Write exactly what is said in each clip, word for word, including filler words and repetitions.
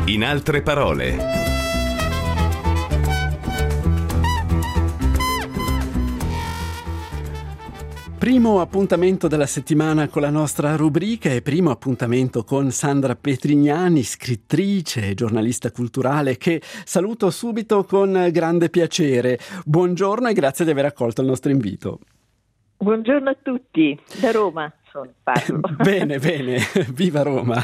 In altre parole. Primo appuntamento della settimana con la nostra rubrica e primo appuntamento con Sandra Petrignani, scrittrice e giornalista culturale, che saluto subito con grande piacere. Buongiorno e grazie di aver accolto il nostro invito. Buongiorno a tutti, da Roma sono, parlo. Bene, bene, viva Roma.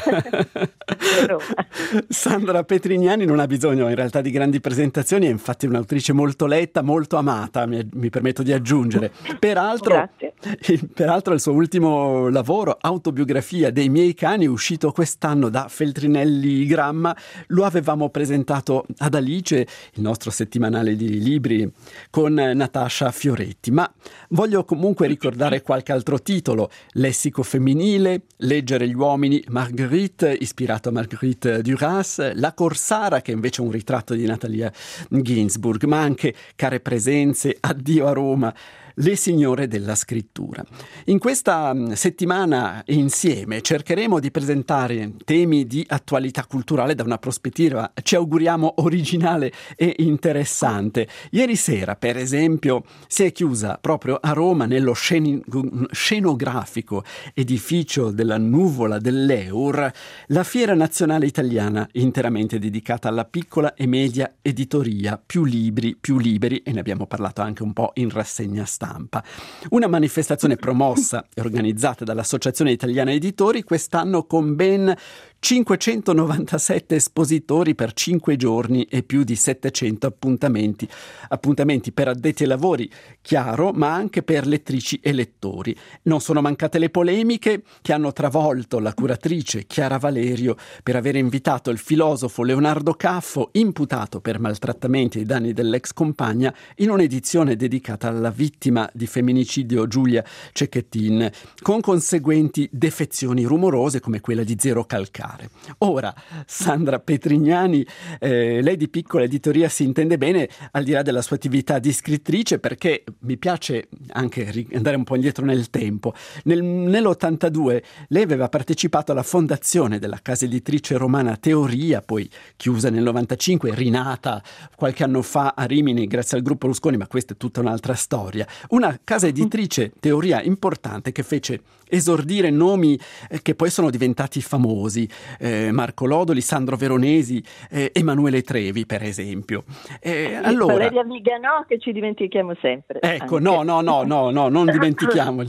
Viva Roma. Sandra Petrignani non ha bisogno in realtà di grandi presentazioni, è infatti un'autrice molto letta, molto amata, mi, mi permetto di aggiungere. Peraltro, Grazie. il, peraltro il suo ultimo lavoro, Autobiografia dei miei cani, uscito quest'anno da Feltrinelli Gramma, lo avevamo presentato ad Alice, il nostro settimanale di libri, con Natascia Fioretti, ma voglio comunque ricordare qualche altro titolo: Lessico femminile, Leggere gli uomini, Marguerite, ispirato a Marguerite Duras, La Corsara, che invece è un ritratto di Natalia Ginzburg, ma anche Care presenze, Addio a Roma, Le signore della scrittura. In questa settimana insieme cercheremo di presentare temi di attualità culturale da una prospettiva, ci auguriamo, originale e interessante. Ieri sera, per esempio, si è chiusa proprio a Roma, nello sceni- scenografico edificio della Nuvola dell'Eur, la Fiera Nazionale Italiana, interamente dedicata alla piccola e media editoria, più libri, più liberi, e ne abbiamo parlato anche un po' in rassegna stampa. Stampa. Una manifestazione promossa e organizzata dall'Associazione Italiana Editori, quest'anno con ben cinquecentonovantasette espositori per cinque giorni e più di settecento appuntamenti. Appuntamenti per addetti ai lavori, chiaro, ma anche per lettrici e lettori. Non sono mancate le polemiche che hanno travolto la curatrice Chiara Valerio per aver invitato il filosofo Leonardo Caffo, imputato per maltrattamenti ai danni dell'ex compagna, in un'edizione dedicata alla vittima di femminicidio Giulia Cecchettin, con conseguenti defezioni rumorose come quella di Zero Calcare. Ora, Sandra Petrignani, eh, lei di piccola editoria si intende bene, al di là della sua attività di scrittrice, perché mi piace anche andare un po' indietro nel tempo. Nel, nell'ottantadue lei aveva partecipato alla fondazione della casa editrice romana Teoria, poi chiusa nel novantacinque, rinata qualche anno fa a Rimini grazie al gruppo Rusconi, ma questa è tutta un'altra storia. Una casa editrice, Teoria, importante, che fece esordire nomi eh, che poi sono diventati famosi, eh, Marco Lodoli, Sandro Veronesi, eh, Emanuele Trevi, per esempio. Eh, allora, Valeria Viganò, che ci dimentichiamo sempre. Ecco, anche. no, no, no, no, no, non dimentichiamolo.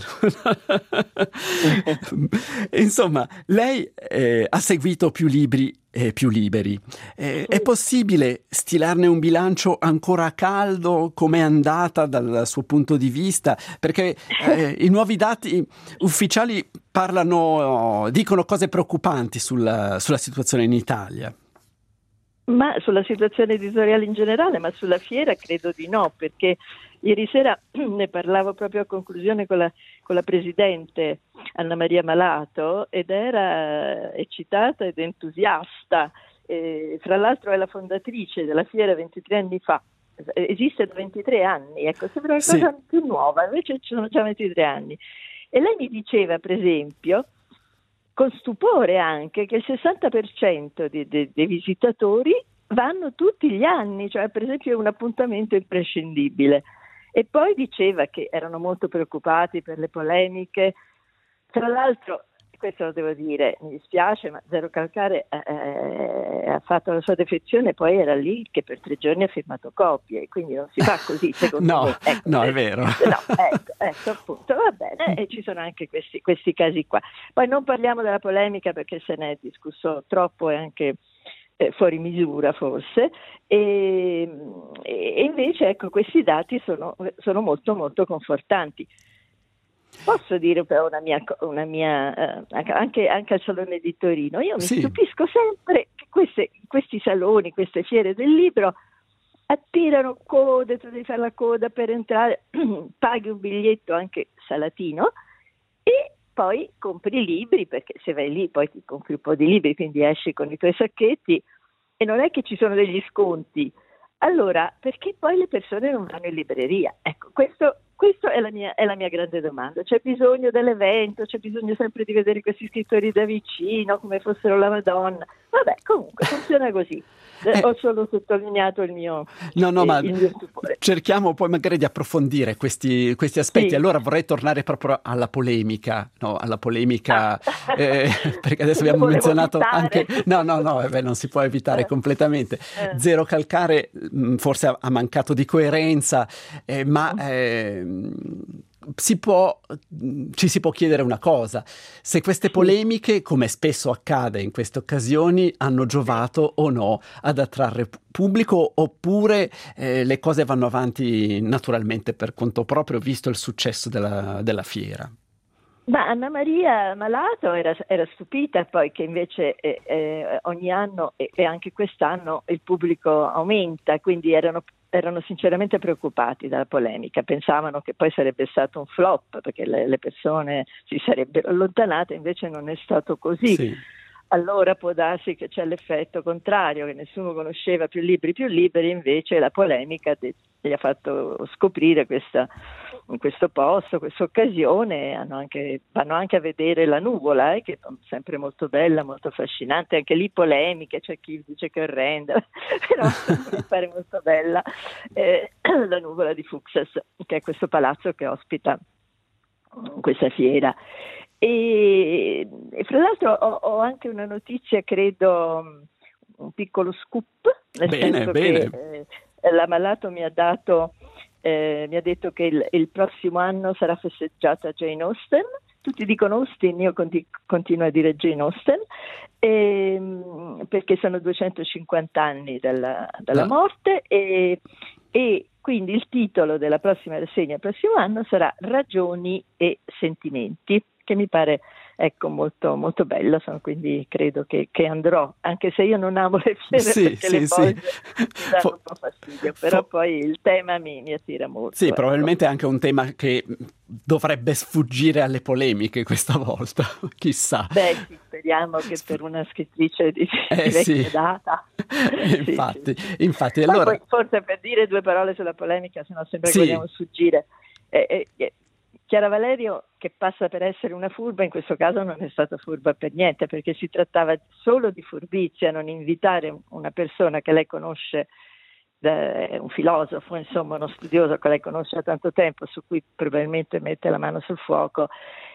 Insomma, lei eh, ha seguito più libri e più liberi. Eh, è possibile stilarne un bilancio ancora caldo? Com'è andata dal suo punto di vista? Perché eh, i nuovi dati ufficiali parlano, dicono cose preoccupanti sulla, sulla situazione in Italia. Ma sulla situazione editoriale in generale, ma sulla fiera credo di no, perché ieri sera ne parlavo proprio a conclusione con la, con la presidente Anna Maria Malato, ed era eccitata ed entusiasta. Eh, fra l'altro è la fondatrice della fiera ventitré anni fa, esiste da ventitré anni, ecco, sembra una Sì. cosa più nuova, invece ci sono già ventitré anni. E lei mi diceva, per esempio, con stupore anche, che il sessanta per cento dei, dei, dei visitatori vanno tutti gli anni, cioè per esempio è un appuntamento imprescindibile. E poi diceva che erano molto preoccupati per le polemiche. Tra l'altro, questo lo devo dire, mi dispiace, ma Zero Calcare eh, ha fatto la sua defezione, poi era lì che per tre giorni ha firmato copie, quindi non si fa così, secondo no, me. Ecco, no, è eh, vero. No, ecco, ecco, appunto, va bene, e ci sono anche questi, questi casi qua. Poi non parliamo della polemica, perché se ne è discusso troppo e anche eh, fuori misura forse, e, e invece ecco, questi dati sono, sono molto molto confortanti. Posso dire però una mia, una mia eh, anche, anche al Salone di Torino, io mi Sì. stupisco sempre che queste, questi saloni, queste fiere del libro attirano code, tu devi fare la coda per entrare, paghi un biglietto anche salatino e poi compri libri, perché se vai lì poi ti compri un po' di libri, quindi esci con i tuoi sacchetti e non è che ci sono degli sconti. Allora, perché poi le persone non vanno in libreria? Ecco, questo questa è la mia, è la mia grande domanda. C'è bisogno dell'evento, c'è bisogno sempre di vedere questi scrittori da vicino, come fossero la Madonna. Vabbè, comunque funziona così. Eh, ho solo sottolineato il mio, no, no, eh, ma il mio stupore. Cerchiamo poi magari di approfondire questi, questi aspetti. Sì. Allora vorrei tornare proprio alla polemica, no, alla polemica, Ah. eh, perché adesso abbiamo menzionato evitare. anche... No, no, no, eh beh, non si può evitare eh. completamente. Eh. Zero Calcare mh, forse ha, ha mancato di coerenza, eh, ma... Eh, si può, ci si può chiedere una cosa: se queste polemiche, come spesso accade in queste occasioni, hanno giovato o no ad attrarre pubblico, oppure eh, le cose vanno avanti naturalmente per conto proprio, visto il successo della, della fiera. Ma Anna Maria Malato era, era stupita poi che invece eh, eh, ogni anno e, e anche quest'anno il pubblico aumenta, quindi erano, erano sinceramente preoccupati dalla polemica, pensavano che poi sarebbe stato un flop perché le, le persone si sarebbero allontanate, invece non è stato così. Sì. Allora può darsi che c'è l'effetto contrario, che nessuno conosceva Più libri più liberi, invece la polemica de- gli ha fatto scoprire questa, questo posto, questa occasione, hanno anche, vanno anche a vedere La nuvola, eh, che è sempre molto bella, molto affascinante, anche lì polemiche, c'è chi dice che è orrenda, però mi pare molto bella, eh, La nuvola di Fuxas, che è questo palazzo che ospita questa fiera. E, e fra l'altro ho, ho anche una notizia, credo un piccolo scoop, nel bene, senso bene. che eh, la Malato mi ha dato eh, mi ha detto che il, il prossimo anno sarà festeggiata Jane Austen. Tutti dicono Austen, io conti, continuo a dire Jane Austen, e, perché sono duecentocinquanta anni dalla, dalla ah. morte, e, e quindi il titolo della prossima rassegna il prossimo anno sarà Ragioni e sentimenti, che mi pare, ecco, molto, molto bello, sono, quindi credo che, che andrò, anche se io non amo le fiere, sì, perché sì, le sì. foglie mi danno Fo- un po' fastidio, però fo- poi il tema mi, mi attira molto. Sì, ecco. probabilmente è anche un tema che dovrebbe sfuggire alle polemiche questa volta, chissà. Beh, sì, speriamo che per una scrittrice di, eh, di vecchia sì. data. infatti, sì, sì. infatti Poi, allora... poi, forse per dire due parole sulla polemica, se no sembra sì. che vogliamo sfuggire. Eh, eh, eh, Chiara Valerio, che passa per essere una furba, in questo caso non è stata furba per niente, perché si trattava solo di furbizia, non invitare una persona che lei conosce, eh, un filosofo, insomma uno studioso che lei conosce da tanto tempo, su cui probabilmente mette la mano sul fuoco,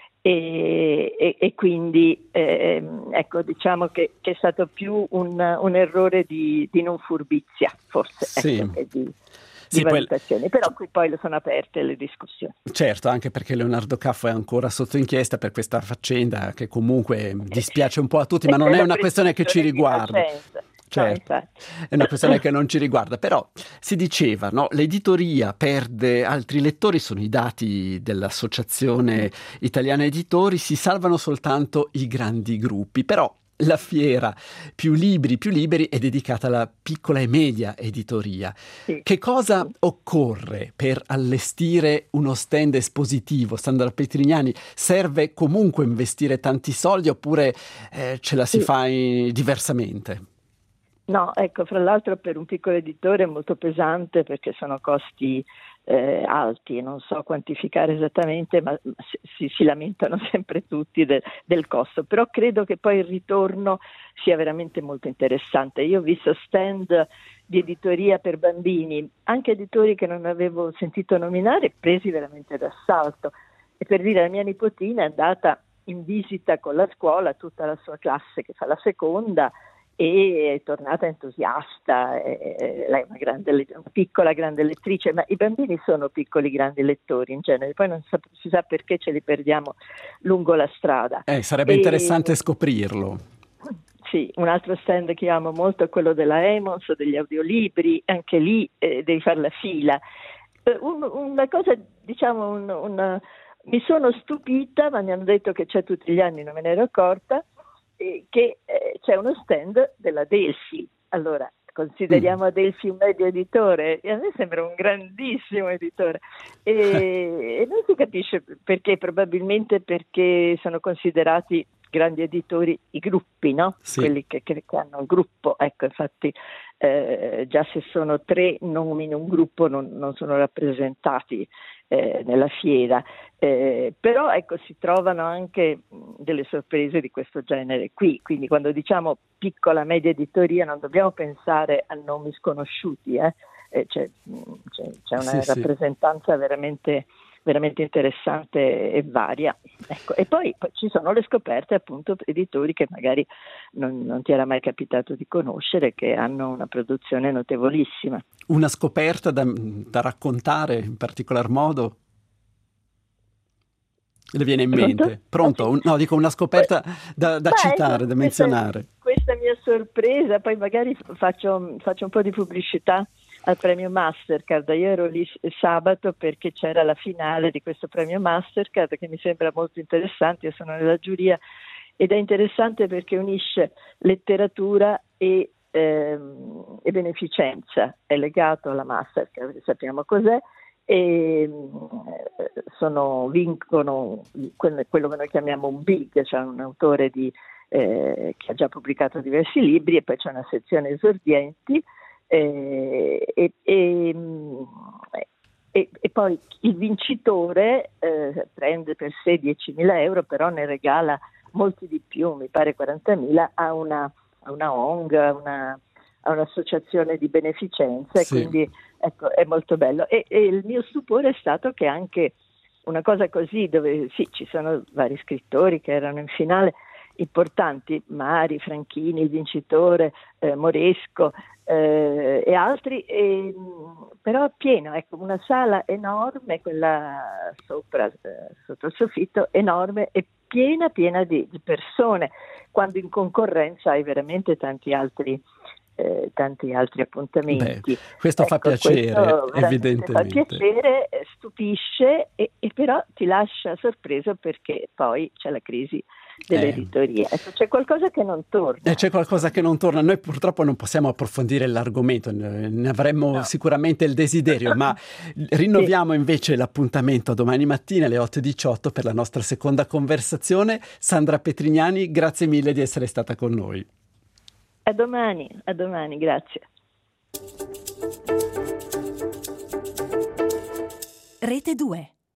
e, e, e quindi eh, ecco, diciamo che, che è stato più un, un errore di, di non furbizia, forse, sì. ecco, che di... di sì, valutazioni, poi... però qui poi sono aperte le discussioni. Certo, anche perché Leonardo Caffo è ancora sotto inchiesta per questa faccenda che comunque dispiace un po' a tutti, ma non è una questione che ci riguarda. Certo, no, è una questione che non ci riguarda, però si diceva, no? L'editoria perde altri lettori, sono i dati dell'Associazione Italiana Editori, si salvano soltanto i grandi gruppi, però la fiera Più libri più liberi è dedicata alla piccola e media editoria. Sì. Che cosa occorre per allestire uno stand espositivo? Sandra Petrignani, serve comunque investire tanti soldi oppure eh, ce la si sì. fa in... diversamente? No, ecco, fra l'altro per un piccolo editore è molto pesante perché sono costi eh, alti, non so quantificare esattamente, ma si, si lamentano sempre tutti de, del costo, però credo che poi il ritorno sia veramente molto interessante. Io ho visto stand di editoria per bambini, anche editori che non avevo sentito nominare, presi veramente d'assalto, e per dire, la mia nipotina è andata in visita con la scuola, tutta la sua classe che fa la seconda, e è tornata entusiasta. Eh, lei è una, grande, una piccola grande lettrice, ma i bambini sono piccoli grandi lettori in genere, poi non sa, si sa perché ce li perdiamo lungo la strada. Eh, sarebbe e, interessante scoprirlo. Sì, un altro stand che amo molto è quello della Emons, degli audiolibri, anche lì eh, devi fare la fila. Eh, un, una cosa, diciamo, un, una, mi sono stupita, ma mi hanno detto che c'è tutti gli anni, non me ne ero accorta, che eh, c'è uno stand della Delphi. Allora, consideriamo mm. Delphi un medio editore, e a me sembra un grandissimo editore, e, e non si capisce perché, probabilmente perché sono considerati grandi editori i gruppi, no? Sì. Quelli che, che, che hanno il gruppo, ecco, infatti eh, già se sono tre nomi in un gruppo non, non sono rappresentati eh, nella fiera, eh, però ecco, si trovano anche delle sorprese di questo genere qui, quindi quando diciamo piccola media editoria non dobbiamo pensare a nomi sconosciuti, eh? Eh, c'è, c'è, c'è una sì, rappresentanza sì. veramente veramente interessante e varia. Ecco, e poi, poi ci sono le scoperte, appunto, editori che magari non, non ti era mai capitato di conoscere, che hanno una produzione notevolissima. Una scoperta da, da raccontare in particolar modo? Le viene in Pronto? mente? Pronto? Un, no, dico una scoperta da, da Beh, ecco, citare, da questa, menzionare. questa mia sorpresa, poi magari faccio, faccio un po' di pubblicità al premio Mastercard. Io ero lì sabato perché c'era la finale di questo premio Mastercard che mi sembra molto interessante, io sono nella giuria ed è interessante perché unisce letteratura e, ehm, e beneficenza, è legato alla Mastercard, sappiamo cos'è, e sono, vincono quello che noi chiamiamo un big, cioè un autore di, eh, che ha già pubblicato diversi libri, e poi c'è una sezione esordienti. E, e, e, e, e poi il vincitore eh, prende per sé diecimila euro, però ne regala molti di più, mi pare quarantamila, a una, a una O N G, a, una, a un'associazione di beneficenza, Sì. e quindi ecco, è molto bello. E, e il mio stupore è stato che anche una cosa così, dove sì, ci sono vari scrittori che erano in finale, importanti, Mari, Franchini, il vincitore, eh, Moresco eh, e altri, e, però pieno, ecco, una sala enorme, quella sopra, eh, sotto il soffitto, enorme e piena, piena di, di persone, quando in concorrenza hai veramente tanti altri Eh, tanti altri appuntamenti. Beh, questo ecco, fa piacere, questo evidentemente. fa piacere, stupisce e, e però ti lascia sorpreso perché poi c'è la crisi dell'editoria. Eh. Ecco, c'è qualcosa che non torna. E c'è qualcosa che non torna. Noi purtroppo non possiamo approfondire l'argomento, ne avremmo No. sicuramente il desiderio, ma rinnoviamo sì. invece l'appuntamento domani mattina alle otto e diciotto per la nostra seconda conversazione. Sandra Petrignani, grazie mille di essere stata con noi. A domani, a domani, grazie. Rete due.